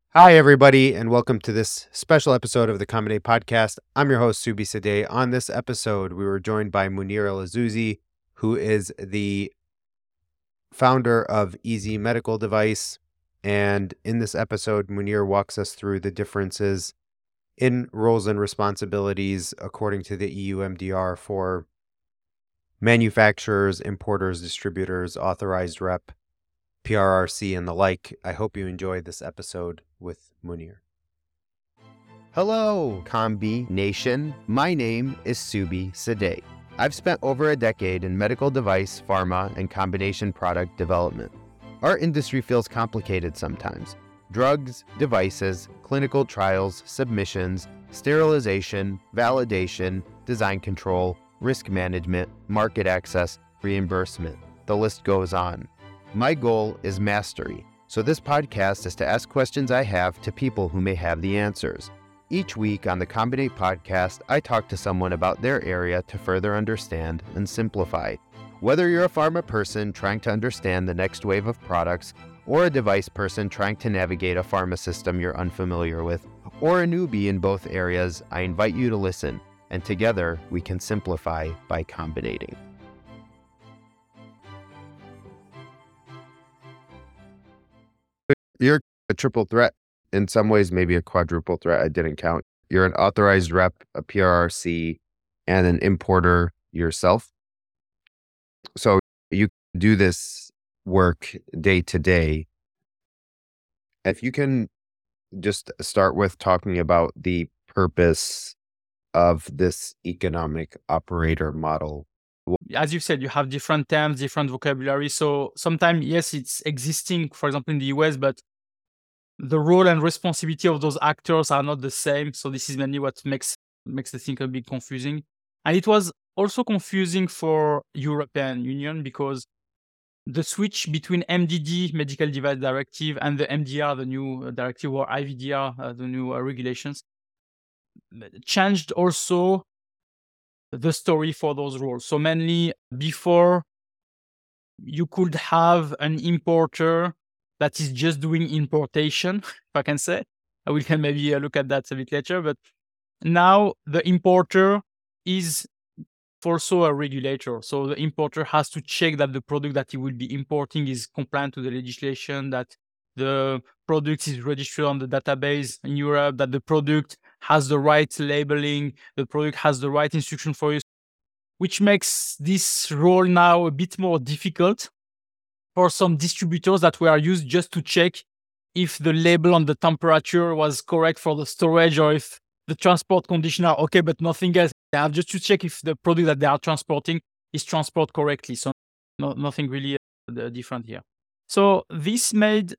Hi, everybody, and welcome to this special episode of the Combinate Podcast. I'm your host, Subi Sadeh. On this episode, we were joined by Munir El-Azzouzi, who is the founder of Easy Medical Device. And in this episode, Munir walks us through the differences in roles and responsibilities according to the EU MDR for manufacturers, importers, distributors, authorized rep, PRRC, and the like. I hope you enjoy this episode with Munir. Hello, Combi Nation. My name is Subi Sadeh. I've spent over a decade in medical device, pharma, and combination product development. Our industry feels complicated sometimes. Drugs, devices, clinical trials, submissions, sterilization, validation, design control, risk management, market access, reimbursement. The list goes on. My goal is mastery, so this podcast is to ask questions I have to people who may have the answers. Each week on the Combinate Podcast, I talk to someone about their area to further understand and simplify. Whether you're a pharma person trying to understand the next wave of products, or a device person trying to navigate a pharma system you're unfamiliar with, or a newbie in both areas, I invite you to listen, and together we can simplify by combinating. You're a triple threat. In some ways, maybe a quadruple threat. I didn't count. You're an authorized rep, a PRRC, and an importer yourself. So you do this work day to day. If you can just start with talking about the purpose of this economic operator model. As you said, you have different terms, different vocabulary. So sometimes, yes, it's existing, for example, in the US, but the role and responsibility of those actors are not the same. So this is mainly what makes the thing a bit confusing. And it was also confusing for European Union because the switch between MDD, Medical Device Directive, and the MDR, the new directive, or IVDR, the new regulations, changed also the story for those roles. So mainly before, you could have an importer that is just doing importation, if I can say. We can maybe look at that a bit later. But now the importer is also a regulator. So the importer has to check that the product that he will be importing is compliant to the legislation, that the product is registered on the database in Europe, that the product has the right labeling, the product has the right instruction for you, which makes this role now a bit more difficult for some distributors that were used just to check if the label on the temperature was correct for the storage or if the transport conditions are okay, but nothing else. They have just to check if the product that they are transporting is transported correctly. So nothing really different here. So this made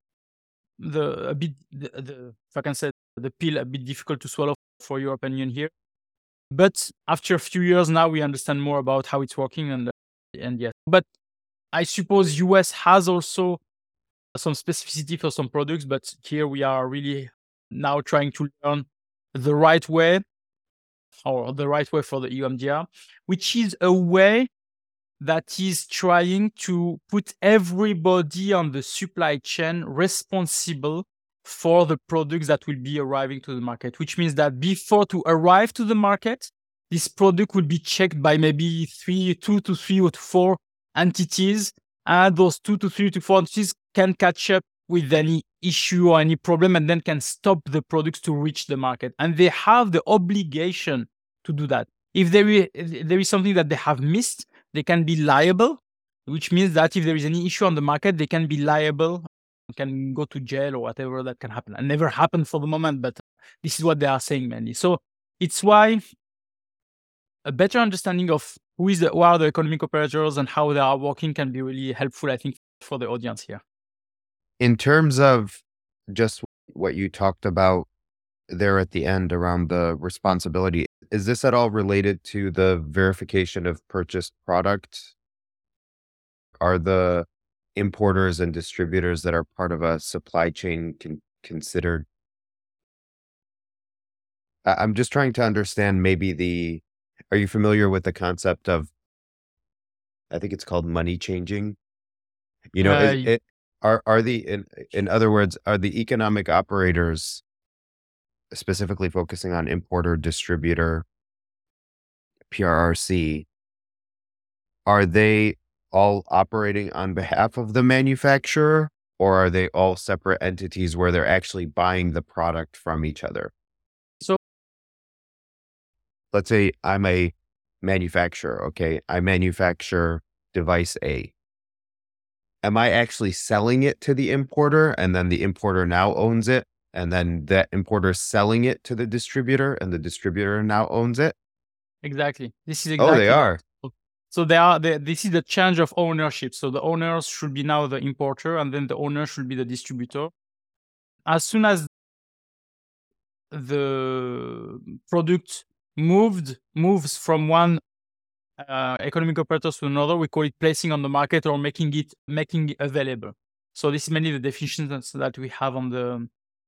if I can say, the pill a bit difficult to swallow for European Union here. But after a few years now, we understand more about how it's working, and yes. But I suppose US has also some specificity for some products, but here we are really now trying to learn the right way, or the right way for the EUMDR, which is a way that is trying to put everybody on the supply chain responsible for the products that will be arriving to the market, which means that before to arrive to the market, this product will be checked by maybe 2 to 3 or 4 entities, and those 2 to 3 to 4 entities can catch up with any issue or any problem and then can stop the products to reach the market. And they have the obligation to do that. If there is something that they have missed, they can be liable, which means that if there is any issue on the market, they can be liable, can go to jail or whatever that can happen. And never happened for the moment, but this is what they are saying mainly. So it's why a better understanding of who are the economic operators and how they are working can be really helpful, I think, for the audience here. In terms of just what you talked about there at the end around the responsibility, is this at all related to the verification of purchased product? Are the importers and distributors that are part of a supply chain considered? I'm just trying to understand maybe are you familiar with the concept of, I think it's called money changing? You know, Are in other words, are the economic operators specifically focusing on importer, distributor, PRRC, are they all operating on behalf of the manufacturer, or are they all separate entities where they're actually buying the product from each other? So let's say I'm a manufacturer, okay? I manufacture device A. Am I actually selling it to the importer and then the importer now owns it? And then that importer selling it to the distributor and the distributor now owns it? exactly, this is Oh, they exactly are. So this is the change of ownership. So the owners should be now the importer, and then the owner should be the distributor. As soon as the product moves from one economic operator to another, we call it placing on the market or making it available. So this is mainly the definitions that we have on the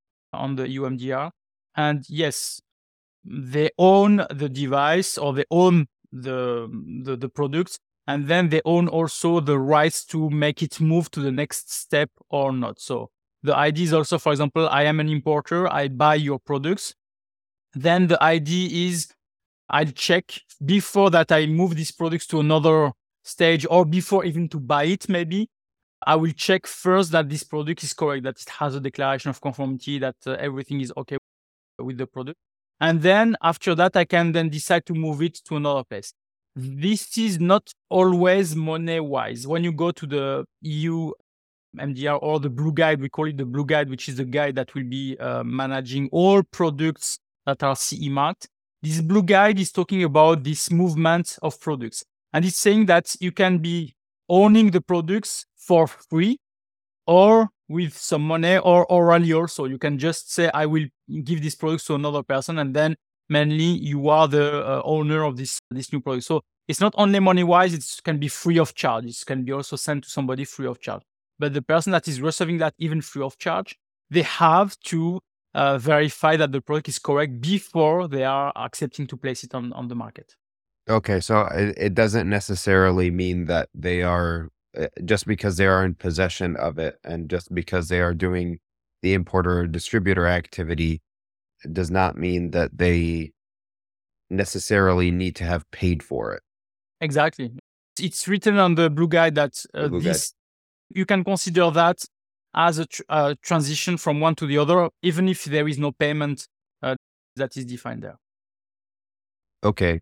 EU MDR. And yes, they own the device or they own the product, and then they own also the rights to make it move to the next step or not. So the idea is also, for example, I am an importer, I buy your products. Then the idea is I'll check before that I move these products to another stage, or before even to buy it, maybe I will check first that this product is correct, that it has a declaration of conformity, that everything is okay with the product. And then after that, I can then decide to move it to another place. This is not always money-wise. When you go to the EU MDR or the Blue Guide, we call it the Blue Guide, which is the guide that will be managing all products that are CE marked. This Blue Guide is talking about this movement of products. And it's saying that you can be owning the products for free or with some money, or orally also. You can just say, I will give these products to another person, and then mainly you are the owner of this new product. So it's not only money-wise, it can be free of charge. It can be also sent to somebody free of charge. But the person that is receiving that even free of charge, they have to verify that the product is correct before they are accepting to place it on the market. Okay, so it doesn't necessarily mean that they are, just because they are in possession of it and just because they are doing the importer or distributor activity, it does not mean that they necessarily need to have paid for it. Exactly. It's written on the Blue Guide that Blue Guide. you can consider that as a transition from one to the other, even if there is no payment that is defined there. Okay.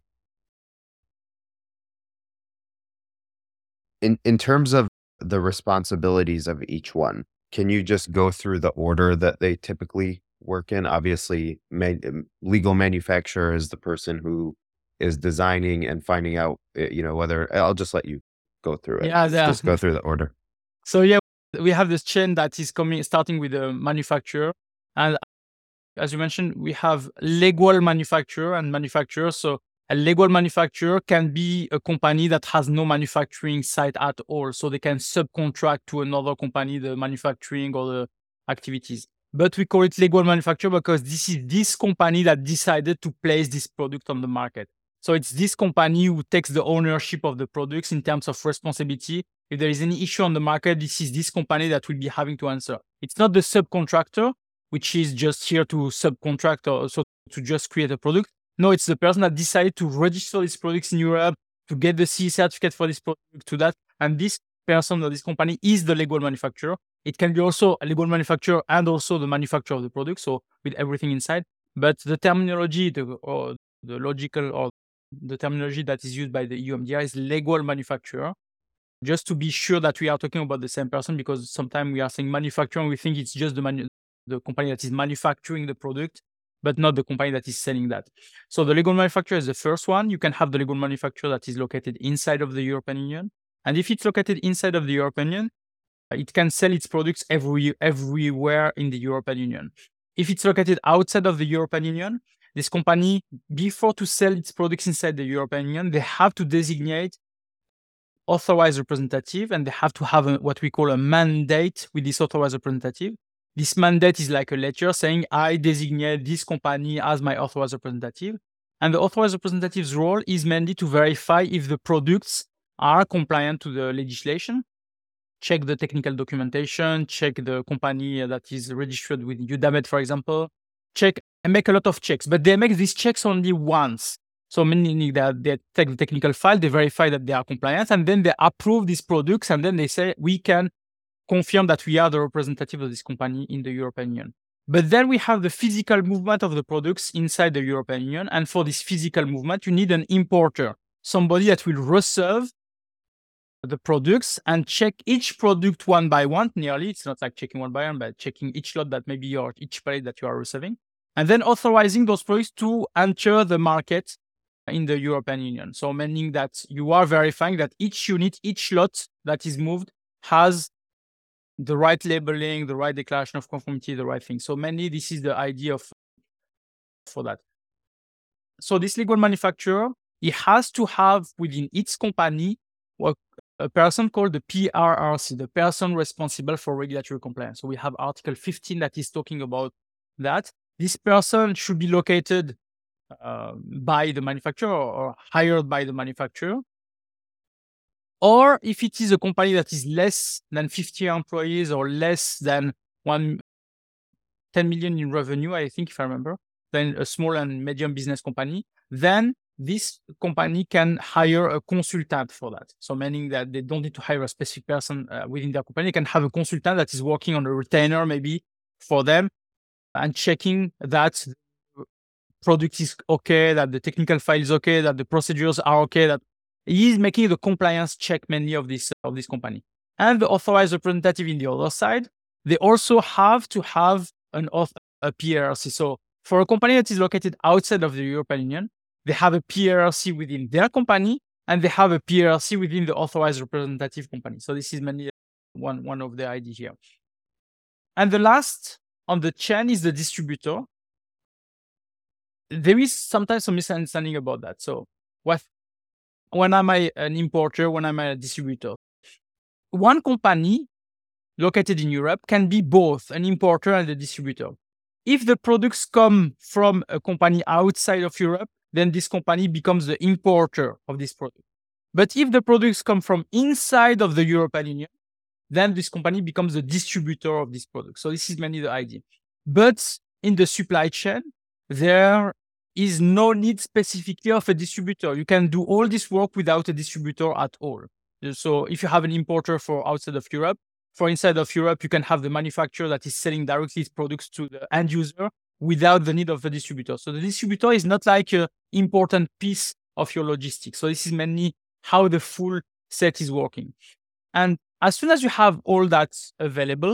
In terms of the responsibilities of each one, can you just go through the order that they typically work in? Obviously, legal manufacturer is the person who is designing and finding out, whether, I'll just let you go through it. Yeah, Just go through the order. So yeah, we have this chain that is starting with the manufacturer. And as you mentioned, we have legal manufacturer and manufacturer. So a legal manufacturer can be a company that has no manufacturing site at all. So they can subcontract to another company the manufacturing or the activities. But we call it legal manufacturer because this is this company that decided to place this product on the market. So it's this company who takes the ownership of the products in terms of responsibility. If there is any issue on the market, this is this company that will be having to answer. It's not the subcontractor, which is just here to subcontract or so to just create a product. No, it's the person that decided to register these products in Europe, to get the CE certificate for this product, to that. And this person or this company is the legal manufacturer. It can be also a legal manufacturer and also the manufacturer of the product, so with everything inside. But the terminology, the logical or the terminology that is used by the EU MDR is legal manufacturer, just to be sure that we are talking about the same person, because sometimes we are saying manufacturer and we think it's just the company that is manufacturing the product, but not the company that is selling that. So the legal manufacturer is the first one. You can have the legal manufacturer that is located inside of the European Union. And if it's located inside of the European Union, it can sell its products everywhere in the European Union. If it's located outside of the European Union, this company, before to sell its products inside the European Union, they have to designate authorized representative, and they have to have what we call a mandate with this authorized representative. This mandate is like a letter saying, I designate this company as my authorized representative. And the authorized representative's role is mainly to verify if the products are compliant to the legislation. check the technical documentation, check the company that is registered with Udemy, for example, check and make a lot of checks. But they make these checks only once. So meaning that they take the technical file, they verify that they are compliant, and then they approve these products, and then they say, we can confirm that we are the representative of this company in the European Union. But then we have the physical movement of the products inside the European Union. And for this physical movement, you need an importer, somebody that will reserve the products and check each product one by one, nearly. It's not like checking one by one, but checking each lot that maybe or each pallet that you are reserving, and then authorizing those products to enter the market in the European Union. So meaning that you are verifying that each unit, each lot that is moved has the right labeling, the right declaration of conformity, the right thing. So mainly this is the idea for that. So this legal manufacturer, he has to have within its company a person called the PRRC, the person responsible for regulatory compliance. So we have Article 15 that is talking about that. This person should be located by the manufacturer or hired by the manufacturer. Or if it is a company that is less than 50 employees or less than 10 million in revenue, I think, if I remember, then a small and medium business company, then this company can hire a consultant for that. So meaning that they don't need to hire a specific person within their company. They can have a consultant that is working on a retainer maybe for them and checking that the product is okay, that the technical file is okay, that the procedures are okay, that he is making the compliance check mainly of this company. And the authorized representative in the other side, they also have to have a PRC. So for a company that is located outside of the European Union, they have a PRC within their company, and they have a PRC within the authorized representative company. So this is mainly one of the ideas here. And the last on the chain is the distributor. There is sometimes some misunderstanding about that. So when am I an importer? When am I a distributor? One company located in Europe can be both an importer and a distributor. If the products come from a company outside of Europe, then this company becomes the importer of this product. But if the products come from inside of the European Union, then this company becomes the distributor of this product. So this is mainly the idea. But in the supply chain, there is no need specifically of a distributor. You can do all this work without a distributor at all. So if you have an importer for outside of Europe, for inside of Europe, you can have the manufacturer that is selling directly its products to the end user without the need of a distributor. So the distributor is not like an important piece of your logistics. So this is mainly how the full set is working. And as soon as you have all that available,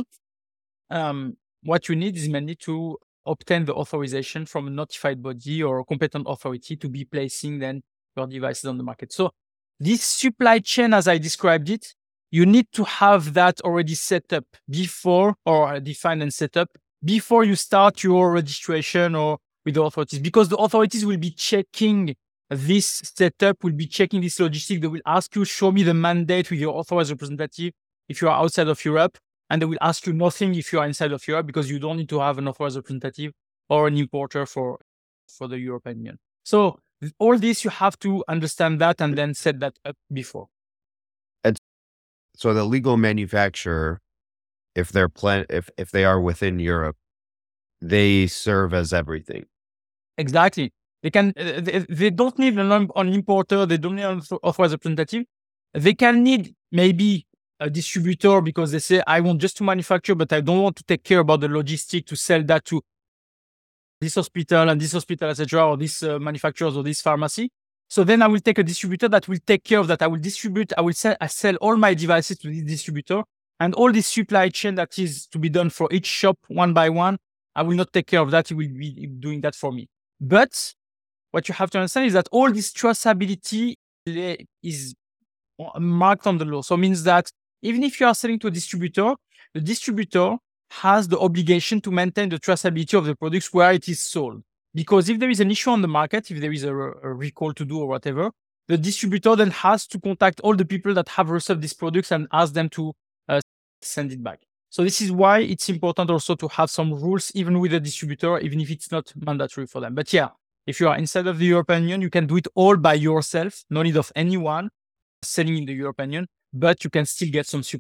what you need is mainly to obtain the authorization from a notified body or a competent authority to be placing then your devices on the market. So this supply chain, as I described it, you need to have that already set up before, or defined and set up before you start your registration or with the authorities, because the authorities will be checking this setup, will be checking this logistic. They will ask you, show me the mandate with your authorized representative if you are outside of Europe. And they will ask you nothing if you are inside of Europe, because you don't need to have an authorized representative or an importer for the European Union. So all this, you have to understand that and then set that up before. And so the legal manufacturer, if they're if they are within Europe, they serve as everything. Exactly. They can. They don't need an importer. They don't need an authorized representative. They can need maybe a distributor, because they say, I want just to manufacture, but I don't want to take care about the logistic to sell that to this hospital and this hospital, etc., or this manufacturers or this pharmacy. So then I will take a distributor that will take care of that. I will distribute. I sell all my devices to this distributor, and all this supply chain that is to be done for each shop one by one, I will not take care of that. He will be doing that for me. But what you have to understand is that all this traceability is marked on the law. So it means that even if you are selling to a distributor, the distributor has the obligation to maintain the traceability of the products where it is sold. Because if there is an issue on the market, if there is a recall to do or whatever, the distributor then has to contact all the people that have received these products and ask them to send it back. So this is why it's important also to have some rules, even with a distributor, even if it's not mandatory for them. But yeah, if you are inside of the European Union, you can do it all by yourself. No need of anyone selling in the European Union, but you can still get some support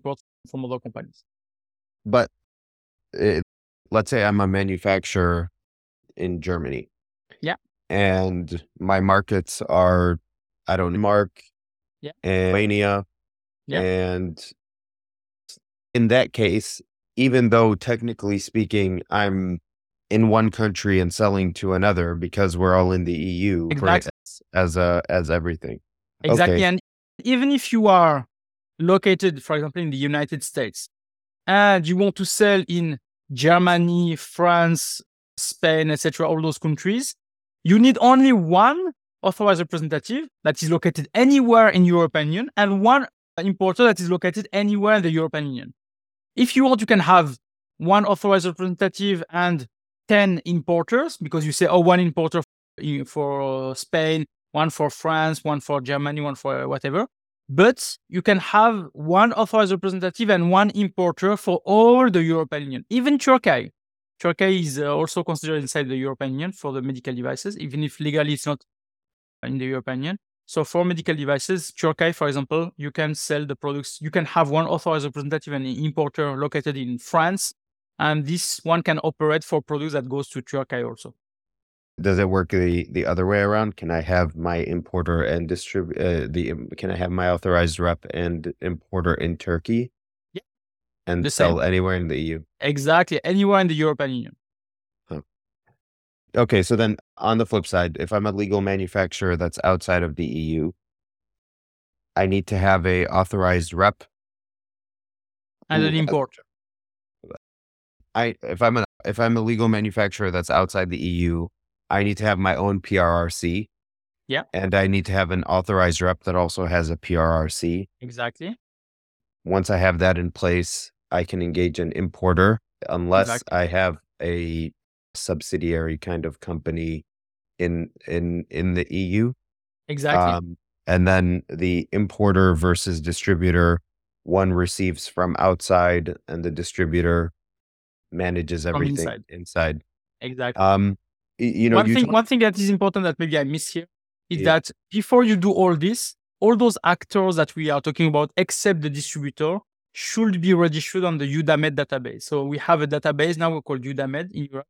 from other companies. But let's say I'm a manufacturer in Germany. Yeah. And my markets are, I don't know, Denmark Yeah. and Romania. Yeah. And in that case, even though technically speaking, I'm in one country and selling to another because we're all in the EU, Exactly. as everything. Exactly. Okay. And even if you are located, for example, in the United States, and you want to sell in Germany, France, Spain, etc., all those countries, you need only one authorized representative that is located anywhere in European Union and one importer that is located anywhere in the European Union. If you want, you can have one authorized representative and 10 importers, because you say, oh, one importer for Spain, one for France, one for Germany, one for whatever. But you can have one authorized representative and one importer for all the European Union, even Turkey. Turkey is also considered inside the European Union for the medical devices, even if legally it's not in the European Union. So for medical devices, Turkey, for example, you can sell the products. You can have one authorized representative and an importer located in France, and this one can operate for products that goes to Turkey also. Does it work the other way around? Can I have my importer and can I have my authorized rep and importer in Turkey? Yeah. And The sell same. anywhere in the EU? Exactly. Anywhere in the European Union. Okay, so then on the flip side, if I'm a legal manufacturer that's outside of the EU, I need to have a authorized rep And who an has- importer. if I'm a legal manufacturer that's outside the EU, I need to have my own PRRC. Yeah. And I need to have an authorized rep that also has a PRRC. Exactly. Once I have that in place, I can engage an importer unless Exactly. I have a subsidiary kind of company in the EU. Exactly. And then the importer versus distributor, one receives from outside and the distributor manages From everything inside. Exactly. One thing that is important that maybe I miss here is that before you do all this, all those actors that we are talking about, except the distributor, should be registered on the EUDAMED database. So we have a database now called EUDAMED in Europe.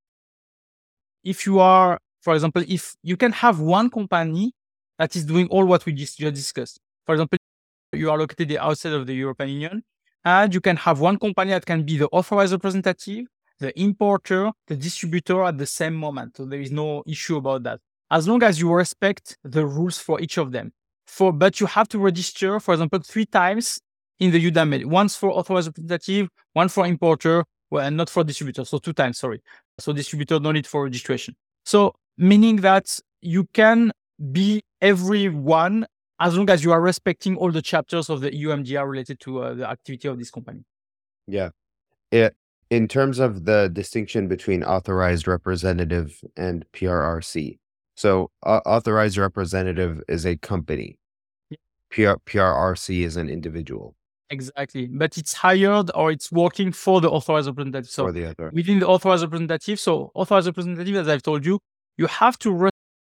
If you are, for example, if you can have one company that is doing all what we just discussed. For example, you are located outside of the European Union, and you can have one company that can be the authorized representative, the importer, the distributor at the same moment. So there is no issue about that, as long as you respect the rules for each of them. But you have to register, for example, 3 times in the EUDAMED. Once for authorized representative, one for importer, and not for distributor. So 2 times, sorry. So distributor, no need for registration. So meaning that you can be everyone as long as you are respecting all the chapters of the EU MDR related to the activity of this company. Yeah. In terms of the distinction between authorized representative and PRRC. So authorized representative is a company. Yeah. PRRC is an individual. Exactly. But it's hired or it's working for the authorized representative. So within the authorized representative, authorized representative, as I've told you, you have to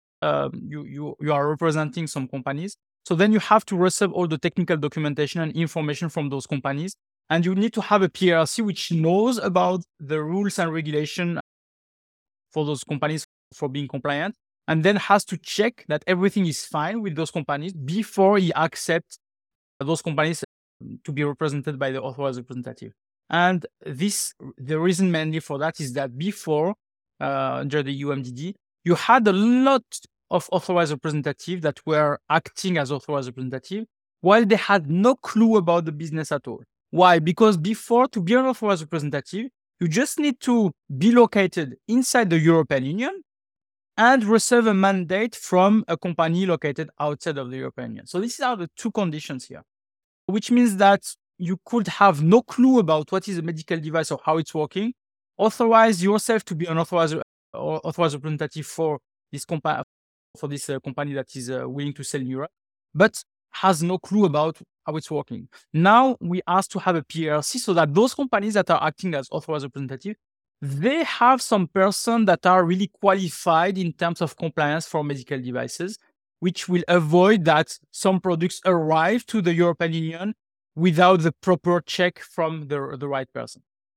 you are representing some companies. So then you have to receive all the technical documentation and information from those companies. And you need to have a PRC which knows about the rules and regulation for those companies for being compliant, and then has to check that everything is fine with those companies before he accepts those companies to be represented by the authorized representative. And the reason mainly for that is that before, under the UMDD, you had a lot of authorized representatives that were acting as authorized representative while they had no clue about the business at all. Why? Because before, to be an authorized representative, you just need to be located inside the European Union and receive a mandate from a company located outside of the European Union. So these are the 2 conditions here, which means that you could have no clue about what is a medical device or how it's working, authorize yourself to be an authorized representative for this company that is willing to sell in Europe, but has no clue about how it's working. Now we ask to have a PRC so that those companies that are acting as authorized representative, they have some person that are really qualified in terms of compliance for medical devices, which will avoid that some products arrive to the European Union without the proper check from the right person.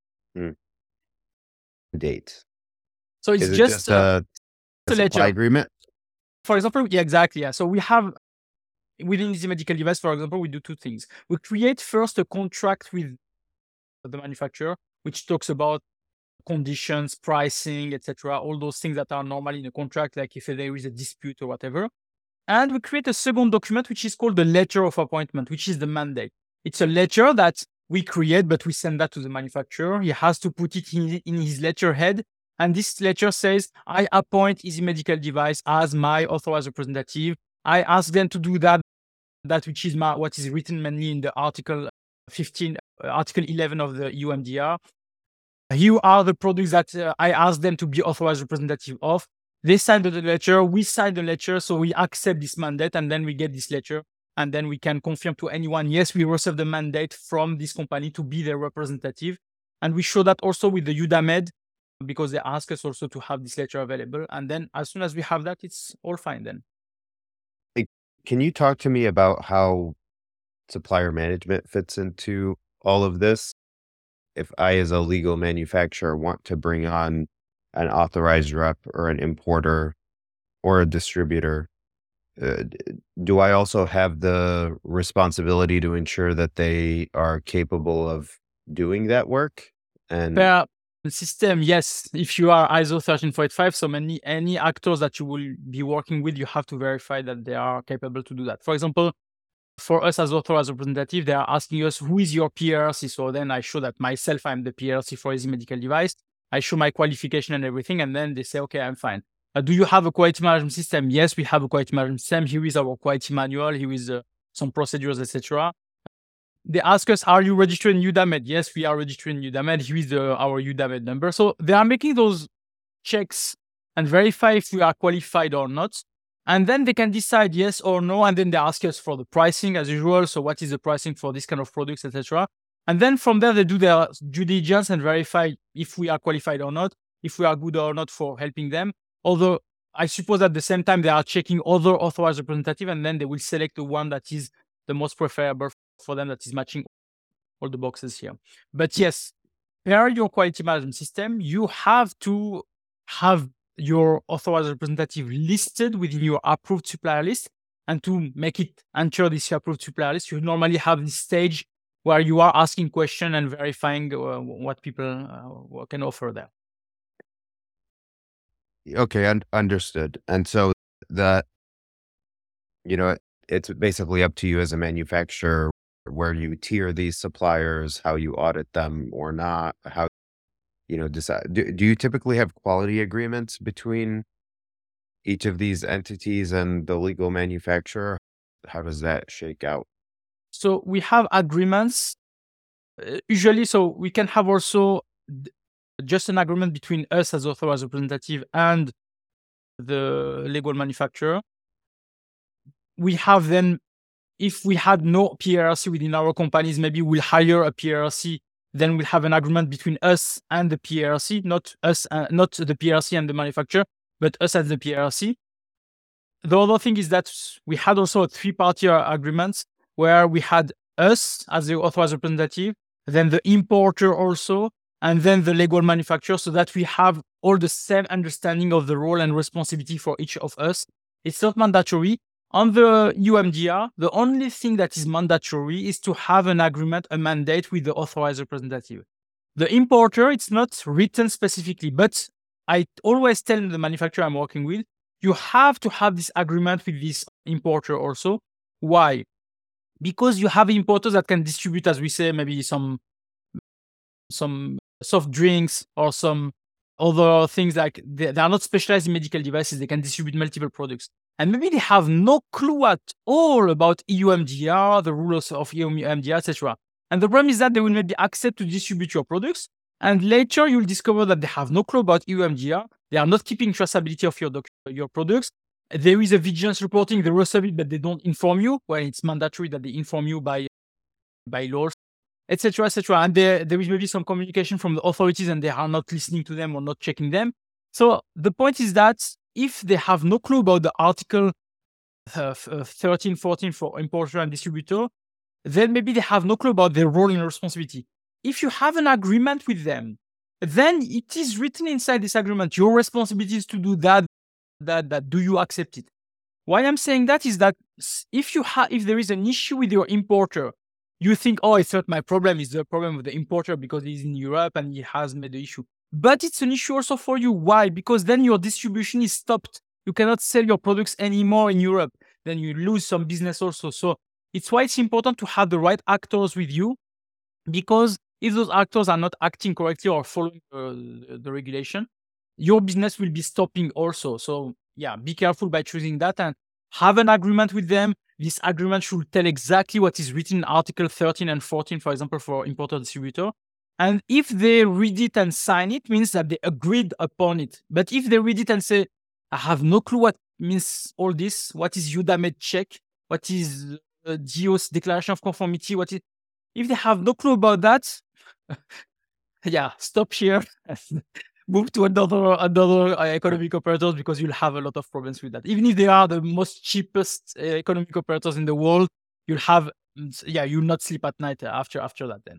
Date. So it's Is it just a supply ledger. agreement? For example, yeah, exactly. Yeah. So we have within Easy Medical Device, for example, we do two things. We create first a contract with the manufacturer, which talks about conditions, pricing, etc., all those things that are normally in a contract, like if there is a dispute or whatever. And we create a second document, which is called the letter of appointment, which is the mandate. It's a letter that we create, but we send that to the manufacturer. He has to put it in his letterhead. And this letter says, I appoint Easy Medical Device as my authorized representative. I ask them to do that which is what is written mainly in the Article 15, Article 11 of the EU MDR. Here are the products that I asked them to be authorized representative of. They signed the letter, we signed the letter, so we accept this mandate, and then we get this letter, and then we can confirm to anyone, yes, we received the mandate from this company to be their representative. And we show that also with the EUDAMED, because they ask us also to have this letter available. And then as soon as we have that, it's all fine then. Can you talk to me about how supplier management fits into all of this? If I, as a legal manufacturer, want to bring on an authorized rep or an importer or a distributor, do I also have the responsibility to ensure that they are capable of doing that work? And Per system, yes. If you are ISO 13485, so any actors that you will be working with, you have to verify that they are capable to do that. For example, for us as authorized representative, they are asking us, who is your PRC? So then I show that myself, I'm the PRC for Easy Medical Device. I show my qualification and everything. And then they say, okay, I'm fine. Do you have a quality management system? Yes, we have a quality management system. Here is our quality manual. Here is some procedures, etc. They ask us, are you registered in EUDAMED? Yes, we are registered in EUDAMED. Here is our EUDAMED number. So they are making those checks and verify if we are qualified or not. And then they can decide yes or no. And then they ask us for the pricing as usual. So what is the pricing for this kind of products, etc. And then from there, they do their due diligence and verify if we are qualified or not, if we are good or not for helping them. Although I suppose at the same time, they are checking other authorized representative, and then they will select the one that is the most preferable for them, that is matching all the boxes here. But yes, per your quality management system, you have to have your authorized representative listed within your approved supplier list. And to make it enter this approved supplier list, you normally have this stage where you are asking questions and verifying what people can offer there. okay, understood. And so that, it's basically up to you as a manufacturer where you tier these suppliers, how you audit them or not, how, decide. Do you typically have quality agreements between each of these entities and the legal manufacturer? How does that shake out? So we have agreements usually. So we can have also just an agreement between us as authorized representative and the legal manufacturer. We have then, if we had no PRC within our companies, maybe we'll hire a PRC. Then we'll have an agreement between us and the PRC, not the PRC and the manufacturer, but us as the PRC. The other thing is that we had also a 3-party agreement where we had us as the authorized representative, then the importer also, and then the legal manufacturer, so that we have all the same understanding of the role and responsibility for each of us. It's not mandatory. On the UMDR, the only thing that is mandatory is to have an agreement, a mandate with the authorized representative. The importer, it's not written specifically, but I always tell the manufacturer I'm working with, you have to have this agreement with this importer also. Why? Because you have importers that can distribute, as we say, maybe some soft drinks or some other things, like they are not specialized in medical devices. They can distribute multiple products. And maybe they have no clue at all about EU MDR, the rules of EU MDR, etc. And the problem is that they will maybe accept to distribute your products. And later you'll discover that they have no clue about EU MDR. They are not keeping traceability of your products. There is a vigilance reporting, the rest of it, but they don't inform you, when it's mandatory that they inform you by laws, etc., etc. And there is maybe some communication from the authorities and they are not listening to them or not checking them. So the point is that if they have no clue about the Article 13, 14 for importer and distributor, then maybe they have no clue about their role and responsibility. If you have an agreement with them, then it is written inside this agreement, your responsibility is to do that. Do you accept it? Why I'm saying that is that if there is an issue with your importer, you think, oh, it's not my problem, it's the problem with the importer because he's in Europe and he has made the issue. But it's an issue also for you. Why? Because then your distribution is stopped. You cannot sell your products anymore in Europe. Then you lose some business also. So it's why it's important to have the right actors with you, because if those actors are not acting correctly or following the regulation, your business will be stopping also. So yeah, be careful by choosing that and have an agreement with them. This agreement should tell exactly what is written in Article 13 and 14, for example, for importer distributor. And if they read it and sign it, means that they agreed upon it. But if they read it and say, I have no clue what means all this, what is UDAMED check, what is GEO's declaration of conformity, if they have no clue about that, yeah, stop here. Move to another economic operators, because you'll have a lot of problems with that. Even if they are the most cheapest economic operators in the world, you'll not sleep at night after that then.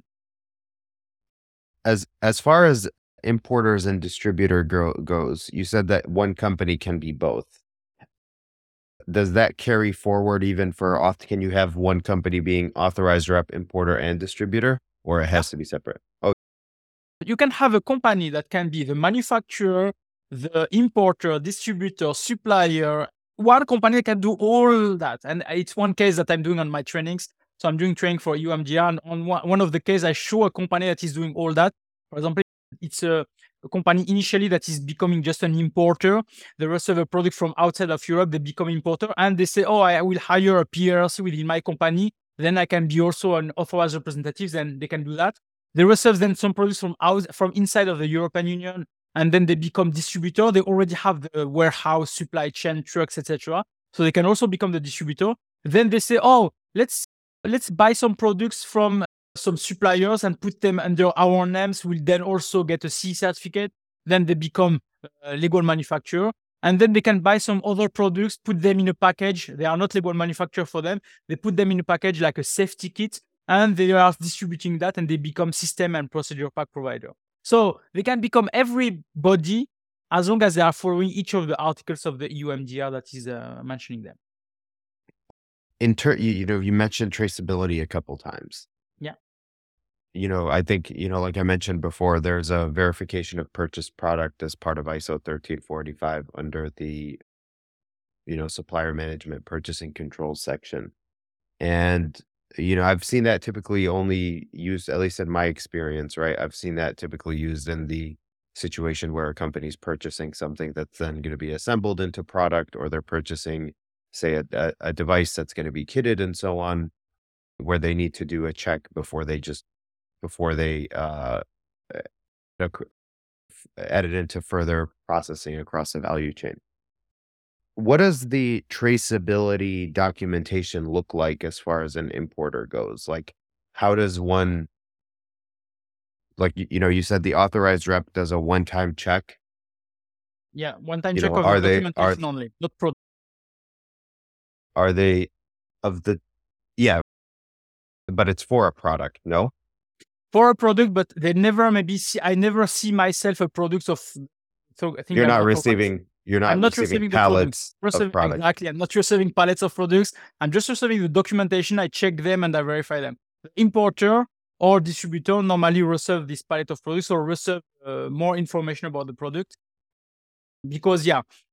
As far as importers and distributor goes, you said that one company can be both. Does that carry forward even for can you have one company being authorized rep, importer, and distributor, or it has to be separate? Oh, you can have a company that can be the manufacturer, the importer, distributor, supplier. One company can do all that. And it's one case that I'm doing on my trainings. So I'm doing training for EUMDR, and on one of the cases, I show a company that is doing all that. For example, it's a company initially that is becoming just an importer. They receive a product from outside of Europe, they become importer, and they say, oh, I will hire a PRC within my company. Then I can be also an authorized representative, and they can do that. They receive then some products from inside of the European Union, and then they become distributor. They already have the warehouse, supply chain, trucks, etc. So they can also become the distributor. Then they say, oh, let's buy some products from some suppliers and put them under our names. We'll then also get a C certificate. Then they become a legal manufacturer. And then they can buy some other products, put them in a package. They are not legal manufacturer for them. They put them in a package like a safety kit, and they are distributing that, and they become system and procedure pack provider. So they can become everybody as long as they are following each of the articles of the EUMDR that is mentioning them. You mentioned traceability a couple times. Yeah. I think, like I mentioned before, there's a verification of purchased product as part of ISO 13485 under the, supplier management purchasing controls section. And, I've seen that typically only used, at least in my experience, right? I've seen that typically used in the situation where a company's purchasing something that's then going to be assembled into product, or they're purchasing, say, a device that's going to be kitted and so on, where they need to do a check before they add it into further processing across the value chain. What does the traceability documentation look like as far as an importer goes? Like, how does one, like, you said the authorized rep does a one-time check? Yeah, one-time check of the documentation only, not product. Are they yeah, but it's for a product, no? For a product, but they never I never see myself a product of. So I think I'm not receiving pallets of products. Exactly. I'm not receiving pallets of products. I'm just receiving the documentation. I check them and I verify them. The importer or distributor normally receive this pallet of products or receive more information about the product. Because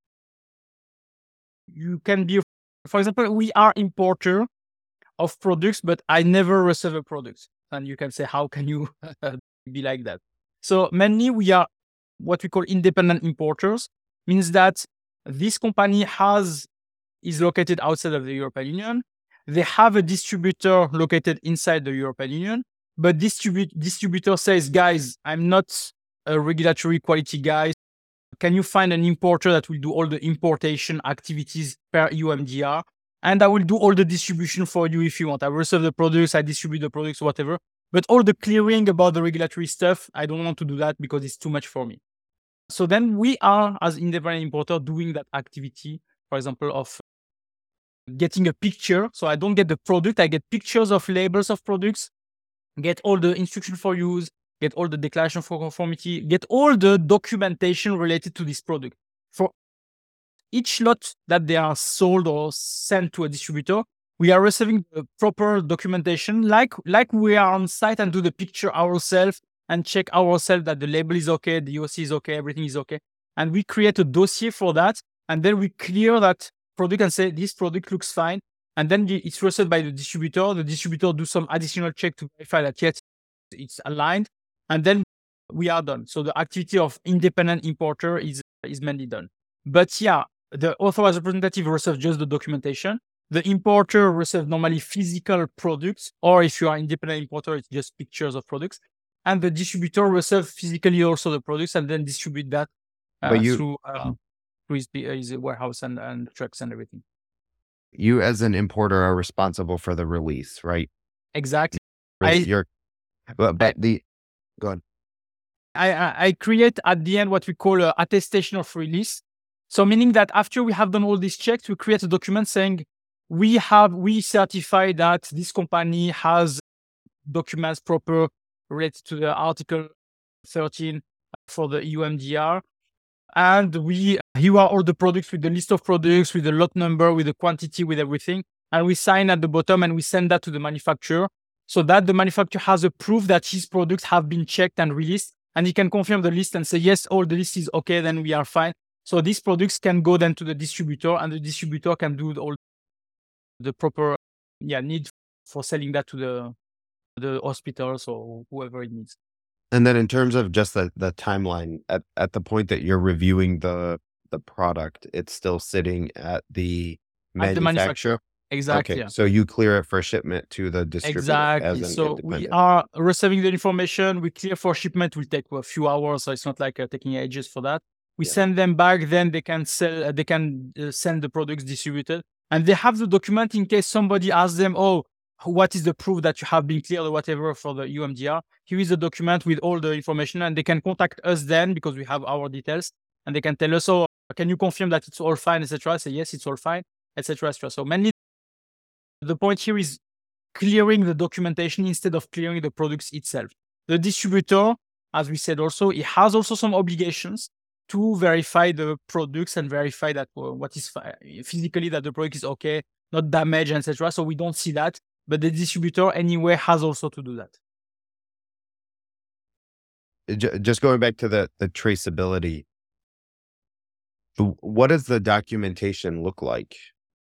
you can be, for example, we are importer of products, but I never receive a product. And you can say, how can you be like that? So mainly we are what we call independent importers, means that this company is located outside of the European Union. They have a distributor located inside the European Union, but distributor says, guys, I'm not a regulatory quality guy. Can you find an importer that will do all the importation activities per EUMDR? And I will do all the distribution for you if you want. I receive the products, I distribute the products, whatever. But all the clearing about the regulatory stuff, I don't want to do that because it's too much for me. So then we are, as independent importer, doing that activity, for example, of getting a picture. So I don't get the product, I get pictures of labels of products, get all the instruction for use, get all the declaration for conformity, get all the documentation related to this product. For each lot that they are sold or sent to a distributor, we are receiving the proper documentation, like we are on site and do the picture ourselves and check ourselves that the label is okay, the OC is okay, everything is okay. And we create a dossier for that. And then we clear that product and say, this product looks fine. And then it's received by the distributor. The distributor do some additional check to verify that yes, it's aligned. And then we are done. So the activity of independent importer is mainly done. But yeah, the authorized representative receives just the documentation. The importer receives normally physical products, or if you are independent importer, it's just pictures of products. And the distributor receives physically also the products and then distribute that through his warehouse and trucks and everything. You as an importer are responsible for the release, right? Exactly. Go on. I create at the end what we call an attestation of release. So meaning that after we have done all these checks, we create a document saying we certify that this company has documents proper related to the Article 13 for the EU MDR. And here are all the products with the list of products, with the lot number, with the quantity, with everything. And we sign at the bottom and we send that to the manufacturer so that the manufacturer has a proof that his products have been checked and released. And he can confirm the list and say, yes, all the list is okay, then we are fine. So these products can go then to the distributor and the distributor can do all the proper need for selling that to the hospitals or whoever it needs. And then in terms of just the timeline, at the point that you're reviewing the product, it's still sitting at the manufacturer? Exactly. Okay, yeah. so you clear it for shipment to the distributor. Exactly. So we are receiving the information, we clear for shipment, will take a few hours, so it's not like taking ages for that. We send them back, then they can send the products distributed. And they have the document in case somebody asks them, oh, what is the proof that you have been cleared or whatever for the UMDR? Here is a document with all the information and they can contact us then because we have our details and they can tell us, oh, can you confirm that it's all fine, etc. Say, yes, it's all fine, etc. So mainly the point here is clearing the documentation instead of clearing the products itself. The distributor, as we said also, it has also some obligations to verify the products and verify that what is physically that the product is okay, not damaged, etc. So we don't see that, but the distributor anyway has also to do that. Just going back to the traceability, what does the documentation look like?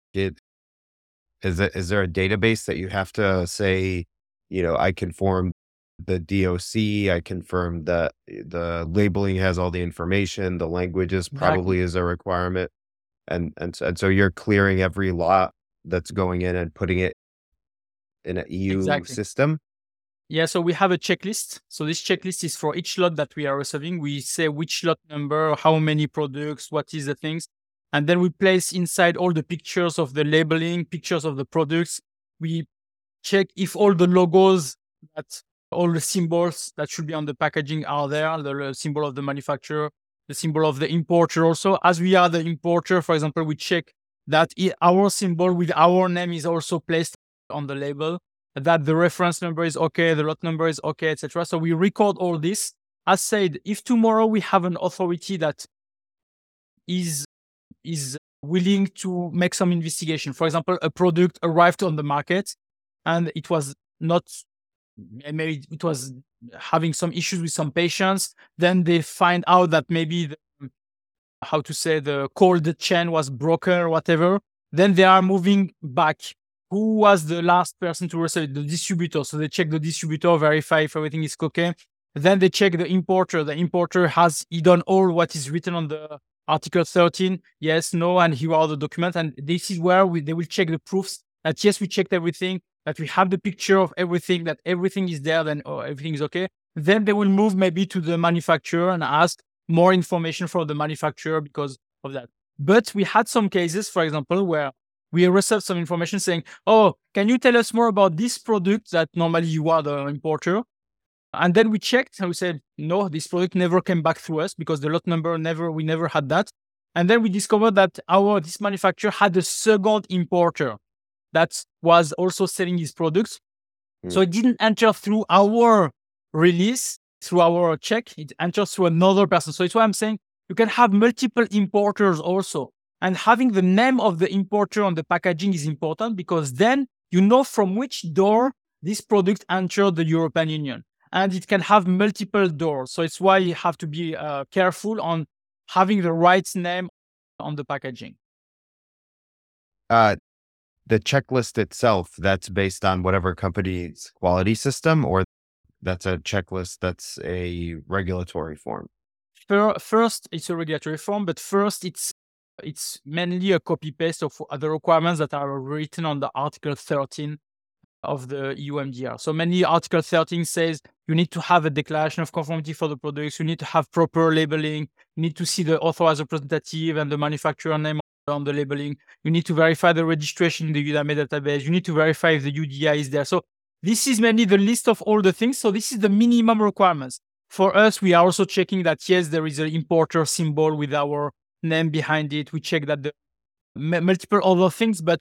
Is there a database that you have to say, I conform the DOC, I confirm that the labeling has all the information, the languages probably is a requirement. And so you're clearing every lot that's going in and putting it in an EU system? Yeah, so we have a checklist. So this checklist is for each lot that we are receiving. We say which lot number, how many products, what is the things. And then we place inside all the pictures of the labeling, pictures of the products. We check if all the logos, all the symbols that should be on the packaging are there, the symbol of the manufacturer, the symbol of the importer also. As we are the importer, for example, we check that our symbol with our name is also placed on the label, that the reference number is okay, the lot number is okay, etc. So we record all this. As said, if tomorrow we have an authority that is willing to make some investigation, for example, a product arrived on the market and it was maybe it was having some issues with some patients, then they find out that maybe the cold chain was broken or whatever, then they are moving back. Who was the last person to receive it? The distributor. So they check the distributor, verify if everything is okay. Then they check the importer. The importer has done all what is written on the Article 13. Yes, no, and here are the documents. And this is where they will check the proofs that yes, we checked everything, that we have the picture of everything, that everything is there, then everything is okay. Then they will move maybe to the manufacturer and ask more information from the manufacturer because of that. But we had some cases, for example, where we received some information saying, oh, can you tell us more about this product that normally you are the importer? And then we checked and we said, no, this product never came back through us because the lot number we never had that. And then we discovered that this manufacturer had a second importer that was also selling his products. So it didn't enter through our release, through our check, it enters through another person. So it's why I'm saying you can have multiple importers also. And having the name of the importer on the packaging is important, because then you know from which door this product entered the European Union. And it can have multiple doors. So it's why you have to be careful on having the right name on the packaging. The checklist itself, that's based on whatever company's quality system, or that's a checklist that's a regulatory form? First, it's a regulatory form, but first it's mainly a copy-paste of the requirements that are written on the Article 13 of the EU MDR. So mainly Article 13 says you need to have a declaration of conformity for the products, you need to have proper labeling, you need to see the authorized representative and the manufacturer name on the labeling, you need to verify the registration in the UDAME database, you need to verify if the UDI is there. So this is mainly the list of all the things. So this is the minimum requirements. For us, we are also checking that, yes, there is an importer symbol with our name behind it. We check that the multiple other things, but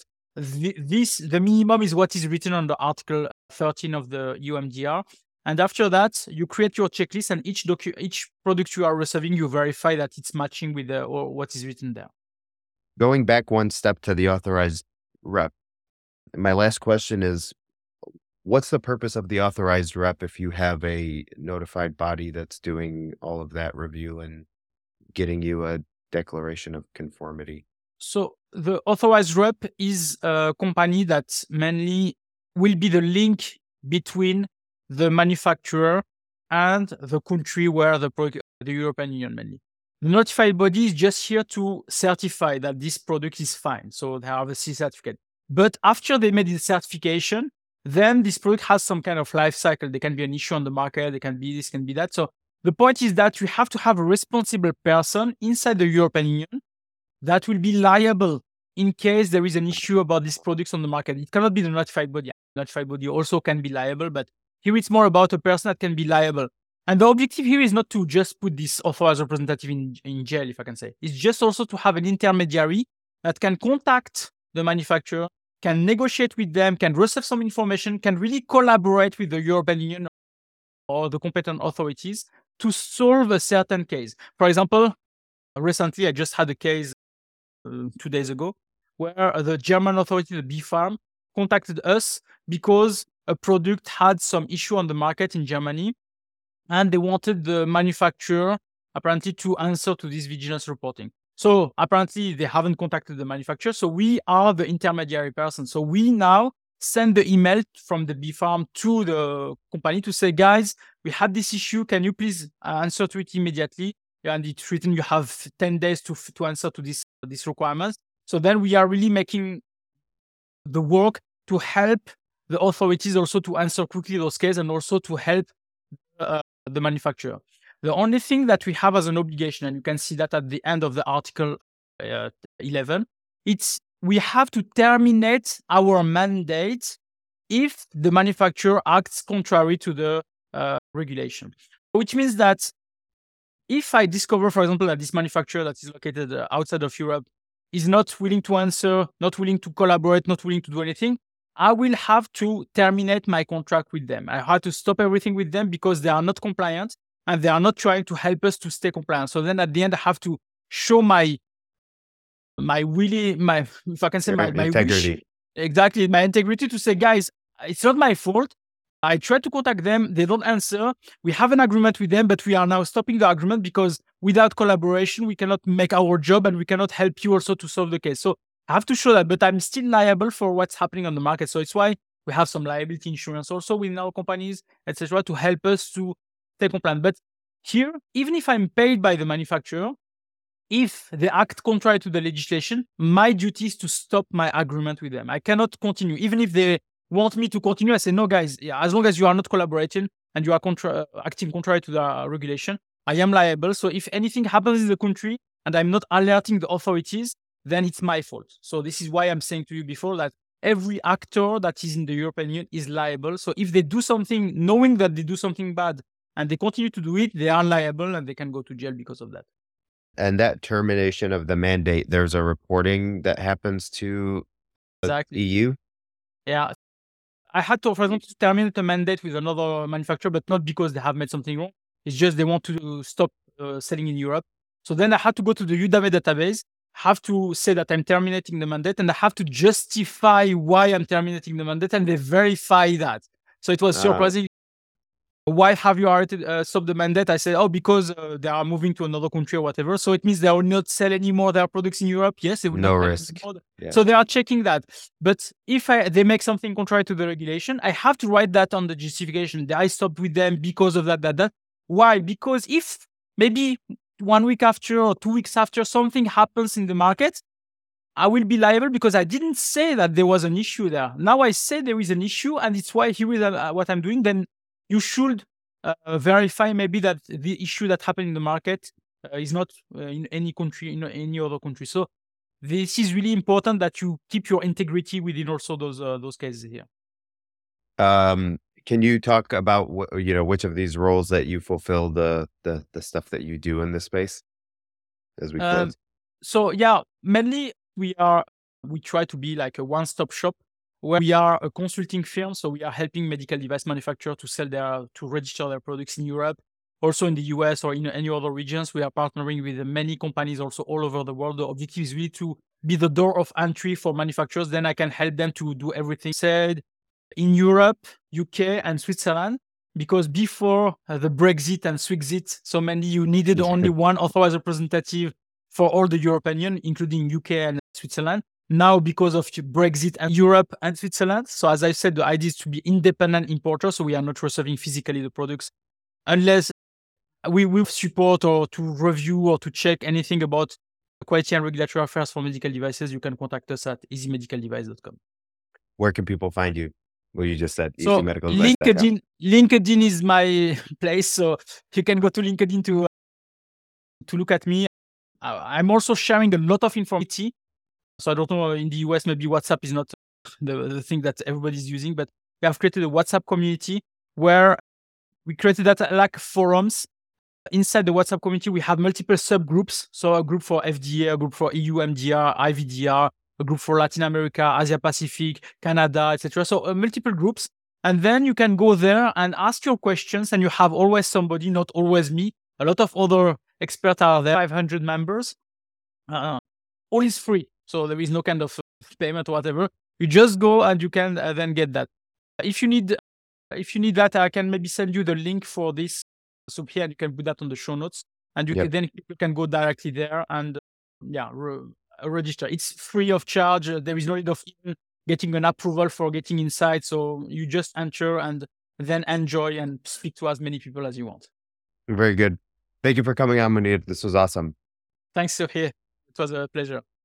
the minimum is what is written on the Article 13 of the EU MDR. And after that, you create your checklist, and each product you are receiving, you verify that it's matching with or what is written there. Going back one step to the authorized rep, my last question is, what's the purpose of the authorized rep if you have a notified body that's doing all of that review and getting you a declaration of conformity? So the authorized rep is a company that mainly will be the link between the manufacturer and the country where the European Union mainly. The notified body is just here to certify that this product is fine. So they have a C certificate. But after they made the certification, then this product has some kind of life cycle. There can be an issue on the market. There can be this, can be that. So the point is that we have to have a responsible person inside the European Union that will be liable in case there is an issue about these products on the market. It cannot be the notified body. The notified body also can be liable, but here it's more about a person that can be liable. And the objective here is not to just put this authorized representative in jail, if I can say. It's just also to have an intermediary that can contact the manufacturer, can negotiate with them, can receive some information, can really collaborate with the European Union or the competent authorities to solve a certain case. For example, recently I just had a case 2 days ago where the German authority, the BfArM, contacted us because a product had some issue on the market in Germany, and they wanted the manufacturer apparently to answer to this vigilance reporting. So apparently they haven't contacted the manufacturer. So we are the intermediary person. So we now send the email from the BfArM to the company to say, guys, we had this issue. Can you please answer to it immediately? And it's written, you have 10 days to answer to these requirements. So then we are really making the work to help the authorities also to answer quickly those cases, and also to help the manufacturer. The only thing that we have as an obligation, and you can see that at the end of the Article 11, it's we have to terminate our mandate if the manufacturer acts contrary to the regulation. Which means that if I discover, for example, that this manufacturer that is located outside of Europe is not willing to answer, not willing to collaborate, not willing to do anything, I will have to terminate my contract with them. I have to stop everything with them because they are not compliant and they are not trying to help us to stay compliant. So then at the end, I have to show my if I can say my integrity. Wish, exactly, my integrity, to say, guys, it's not my fault. I tried to contact them. They don't answer. We have an agreement with them, but we are now stopping the agreement because without collaboration, we cannot make our job and we cannot help you also to solve the case. So I have to show that, but I'm still liable for what's happening on the market. So it's why we have some liability insurance also within our companies, etc., to help us to stay compliant. But here, even if I'm paid by the manufacturer, if they act contrary to the legislation, my duty is to stop my agreement with them. I cannot continue. Even if they want me to continue, I say, no, guys, as long as you are not collaborating and you are acting contrary to the regulation, I am liable. So if anything happens in the country and I'm not alerting the authorities, then it's my fault. So this is why I'm saying to you before that every actor that is in the European Union is liable. So if they do something knowing that they do something bad and they continue to do it, they are liable and they can go to jail because of that. And that termination of the mandate, there's a reporting that happens to Exactly. EU? Yeah. I had to, for example, terminate a mandate with another manufacturer, but not because they have made something wrong. It's just they want to stop selling in Europe. So then I had to go to the Udemy database, have to say that I'm terminating the mandate, and I have to justify why I'm terminating the mandate, and they verify that. So it was surprising. Why have you stopped the mandate? I said, oh, because they are moving to another country or whatever. So it means they will not sell anymore their products in Europe. Yes, they will No not sell risk. anymore. Yeah. So they are checking that. But if they make something contrary to the regulation, I have to write that on the justification. I stopped with them because of that. Why? Because if maybe 1 week after or 2 weeks after something happens in the market, I will be liable because I didn't say that there was an issue there. Now I say there is an issue, and it's why here is what I'm doing. Then you should verify maybe that the issue that happened in the market is not in any country, in any other country. So this is really important that you keep your integrity within also those cases here. Can you talk about which of these roles that you fulfill, the stuff that you do in this space as we close? So yeah, mainly we try to be like a one-stop shop where we are a consulting firm. So we are helping medical device manufacturers to register their products in Europe, also in the US or in any other regions. We are partnering with many companies also all over the world. The objective is really to be the door of entry for manufacturers. Then I can help them to do everything said in Europe, UK, and Switzerland. Because before the Brexit and Swixit, so mainly you needed only one authorized representative for all the European Union, including UK and Switzerland. Now, because of Brexit and Europe and Switzerland, so as I said, the idea is to be independent importers, so we are not receiving physically the products unless we will support or to review or to check anything about quality and regulatory affairs for medical devices. You can contact us at easymedicaldevice.com. Where can people find you? Well, you just said So LinkedIn is my place, so you can go to LinkedIn to look at me. I'm also sharing a lot of information. So I don't know, in the US, maybe WhatsApp is not the thing that everybody's using, but we have created a WhatsApp community where we created that like forums. Inside the WhatsApp community, we have multiple subgroups. So a group for FDA, a group for EU MDR, IVDR, a group for Latin America, Asia Pacific, Canada, etc. So multiple groups. And then you can go there and ask your questions, and you have always somebody, not always me. A lot of other experts are there, 500 members. All is free. So there is no kind of payment or whatever. You just go and you can then get that. If you need that, I can maybe send you the link for this. So here you can put that on the show notes, and then people can go directly there and register. It's free of charge. There is no need of even getting an approval for getting inside. So you just enter and then enjoy and speak to as many people as you want. Very good. Thank you for coming on, Mounir. This was awesome. Thanks, Sohail. It was a pleasure.